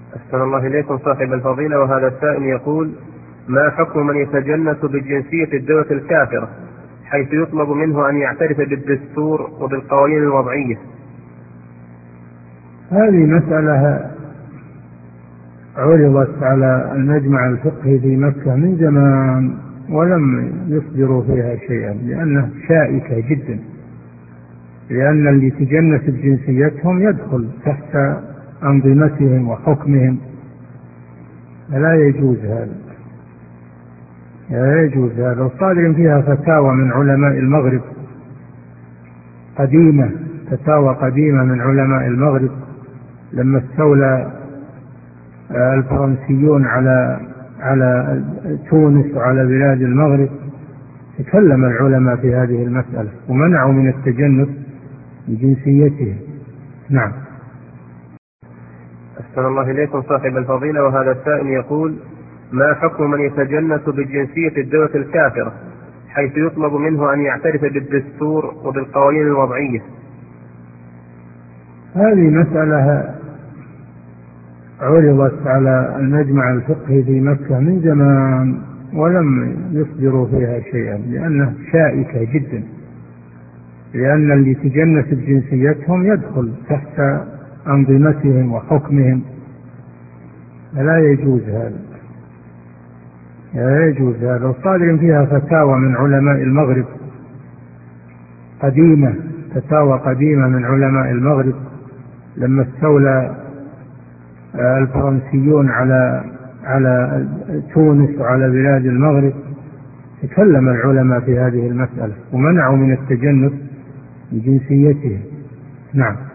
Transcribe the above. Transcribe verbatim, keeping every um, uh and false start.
أحسن الله إليكم صاحب الفضيلة، وهذا السائل يقول: ما حكم من يتجنس بجنسية الدولة الكافرة حيث يطلب منه أن يعترف بالدستور وبالقوانين الوضعية؟ هذه مسألة عرضت على المجمع الفقهي في مكة من زمان ولم يصدروا فيها شيئا، لأنها شائكة جدا، لأن اللي تجنس بجنسيتهم يدخل تحت أنظمتهم وحكمهم، فلا يجوز هذا، لا يجوز هذا. وصادر فيها فتاوى من علماء المغرب قديمة، فتاوى قديمة من علماء المغرب لما استولى الفرنسيون على على تونس وعلى بلاد المغرب، تكلم العلماء في هذه المسألة ومنعوا من التجنس بجنسيتهم. نعم. أحسن الله إليكم صاحب الفضيلة، وهذا السائل يقول: ما حكم من يتجنس بجنسية الدولة الكافرة حيث يطلب منه أن يعترف بالدستور وبالقوانين الوضعية؟ هذه مسألة عرضت على المجمع الفقهي في مكة من زمان ولم يصدروا فيها شيئا، لأنها شائكة جدا، لأن اللي تجنس بجنسيتهم يدخل تحت أنظمتهم وحكمهم، فلا يجوز هذا، لا يجوز هذا. وصادر فيها فتاوى من علماء المغرب قديمة، فتاوى قديمة من علماء المغرب لما استولى الفرنسيون على على تونس وعلى بلاد المغرب، تكلم العلماء في هذه المسألة ومنعوا من التجنس بجنسيتهم. نعم.